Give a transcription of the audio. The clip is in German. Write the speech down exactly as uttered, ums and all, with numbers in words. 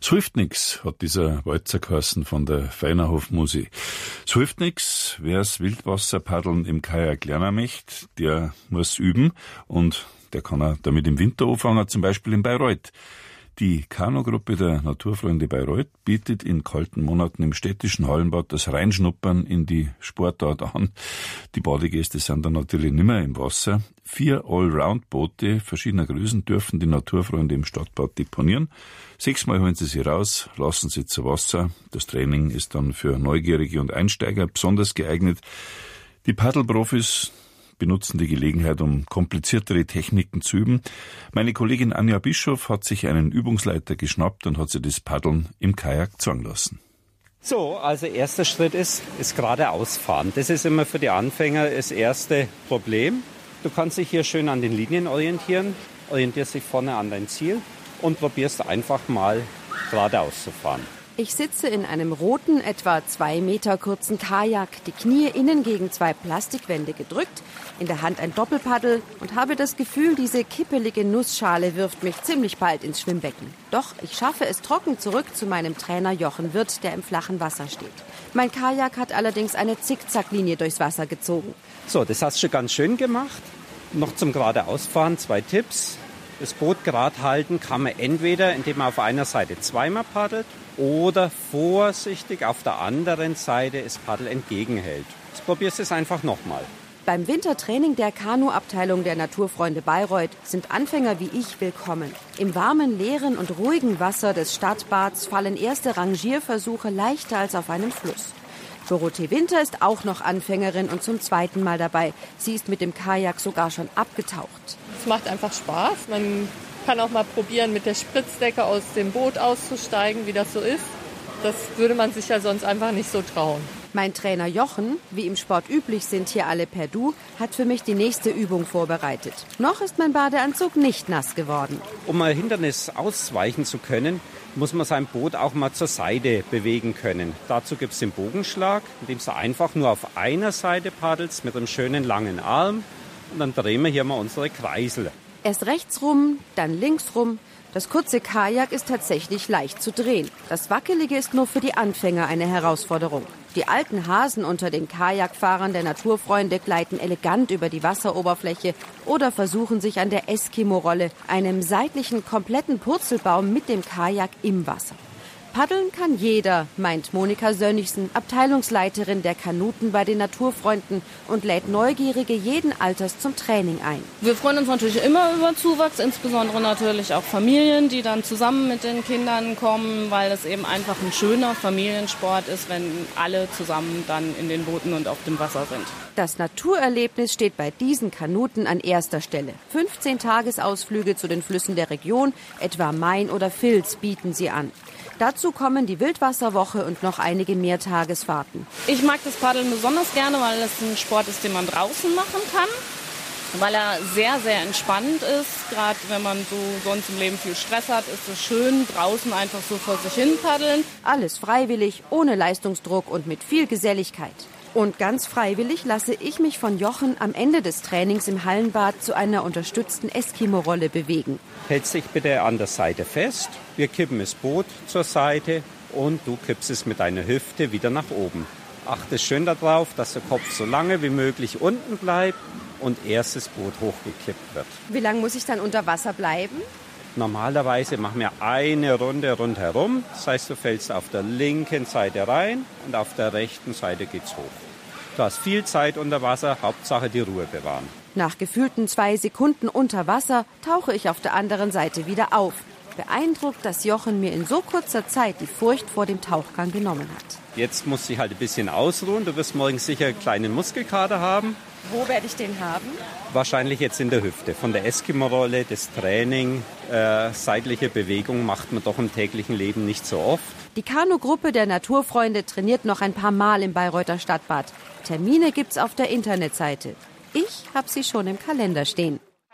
Es hilft nix, hat dieser Walzer geheißen von der Feinerhof Musi. Es hilft nix, wer's Wildwasserpaddeln im Kajak lernen möchte, der muss üben und der kann er damit im Winter anfangen, zum Beispiel in Bayreuth. Die Kanugruppe der Naturfreunde Bayreuth bietet in kalten Monaten im städtischen Hallenbad das Reinschnuppern in die Sportart an. Die Badegäste sind dann natürlich nimmer im Wasser. Vier Allround-Boote verschiedener Größen dürfen die Naturfreunde im Stadtbad deponieren. Sechsmal holen sie sie raus, lassen sie zu Wasser. Das Training ist dann für Neugierige und Einsteiger besonders geeignet. Die Paddelprofis benutzen die Gelegenheit, um kompliziertere Techniken zu üben. Meine Kollegin Anja Bischof hat sich einen Übungsleiter geschnappt und hat sie das Paddeln im Kajak zeigen lassen. So, also erster Schritt ist, ist geradeaus fahren. Das ist immer für die Anfänger das erste Problem. Du kannst dich hier schön an den Linien orientieren, orientierst dich vorne an dein Ziel und probierst einfach mal geradeaus zu fahren. Ich sitze in einem roten, etwa zwei Meter kurzen Kajak, die Knie innen gegen zwei Plastikwände gedrückt, in der Hand ein Doppelpaddel und habe das Gefühl, diese kippelige Nussschale wirft mich ziemlich bald ins Schwimmbecken. Doch ich schaffe es trocken zurück zu meinem Trainer Jochen Wirth, der im flachen Wasser steht. Mein Kajak hat allerdings eine Zickzacklinie durchs Wasser gezogen. So, das hast du schon ganz schön gemacht. Noch zum geradeausfahren zwei Tipps. Das Boot gerade halten kann man entweder, indem man auf einer Seite zweimal paddelt, oder vorsichtig auf der anderen Seite das Paddel entgegenhält. Jetzt probierst du es einfach nochmal. Beim Wintertraining der Kanuabteilung der Naturfreunde Bayreuth sind Anfänger wie ich willkommen. Im warmen, leeren und ruhigen Wasser des Stadtbads fallen erste Rangierversuche leichter als auf einem Fluss. Dorothee Winter ist auch noch Anfängerin und zum zweiten Mal dabei. Sie ist mit dem Kajak sogar schon abgetaucht. Es macht einfach Spaß. Man kann auch mal probieren, mit der Spritzdecke aus dem Boot auszusteigen, wie das so ist. Das würde man sich ja sonst einfach nicht so trauen. Mein Trainer Jochen, wie im Sport üblich sind hier alle per Du, hat für mich die nächste Übung vorbereitet. Noch ist mein Badeanzug nicht nass geworden. Um ein Hindernis ausweichen zu können, muss man sein Boot auch mal zur Seite bewegen können. Dazu gibt es den Bogenschlag, indem du einfach nur auf einer Seite paddelst mit einem schönen langen Arm. Und dann drehen wir hier mal unsere Kreisel. Erst rechts rum, dann links rum. Das kurze Kajak ist tatsächlich leicht zu drehen. Das Wackelige ist nur für die Anfänger eine Herausforderung. Die alten Hasen unter den Kajakfahrern der Naturfreunde gleiten elegant über die Wasseroberfläche oder versuchen sich an der Eskimo-Rolle, einem seitlichen kompletten Purzelbaum mit dem Kajak im Wasser. Paddeln kann jeder, meint Monika Sönnigsen, Abteilungsleiterin der Kanuten bei den Naturfreunden und lädt Neugierige jeden Alters zum Training ein. Wir freuen uns natürlich immer über Zuwachs, insbesondere natürlich auch Familien, die dann zusammen mit den Kindern kommen, weil es eben einfach ein schöner Familiensport ist, wenn alle zusammen dann in den Booten und auf dem Wasser sind. Das Naturerlebnis steht bei diesen Kanuten an erster Stelle. fünfzehn Tagesausflüge zu den Flüssen der Region, etwa Main oder Vils, bieten sie an. Dazu kommen die Wildwasserwoche und noch einige Mehrtagesfahrten. Ich mag das Paddeln besonders gerne, weil es ein Sport ist, den man draußen machen kann. Weil er sehr, sehr entspannend ist. Gerade wenn man so sonst im Leben viel Stress hat, ist es schön, draußen einfach so vor sich hin paddeln. Alles freiwillig, ohne Leistungsdruck und mit viel Geselligkeit. Und ganz freiwillig lasse ich mich von Jochen am Ende des Trainings im Hallenbad zu einer unterstützten Eskimo-Rolle bewegen. Hältst dich bitte an der Seite fest. Wir kippen das Boot zur Seite und du kippst es mit deiner Hüfte wieder nach oben. Achte schön darauf, dass der Kopf so lange wie möglich unten bleibt und erst das Boot hochgekippt wird. Wie lange muss ich dann unter Wasser bleiben? Normalerweise machen wir eine Runde rundherum. Das heißt, du fällst auf der linken Seite rein und auf der rechten Seite geht's hoch. Du hast viel Zeit unter Wasser, Hauptsache die Ruhe bewahren. Nach gefühlten zwei Sekunden unter Wasser tauche ich auf der anderen Seite wieder auf. Beeindruckt, dass Jochen mir in so kurzer Zeit die Furcht vor dem Tauchgang genommen hat. Jetzt musst du dich halt ein bisschen ausruhen. Du wirst morgen sicher einen kleinen Muskelkater haben. Wo werde ich den haben? Wahrscheinlich jetzt in der Hüfte. Von der Eskimo-Rolle, das Training, äh, seitliche Bewegung macht man doch im täglichen Leben nicht so oft. Die Kanugruppe der Naturfreunde trainiert noch ein paar Mal im Bayreuther Stadtbad. Termine gibt's auf der Internetseite. Ich habe sie schon im Kalender stehen.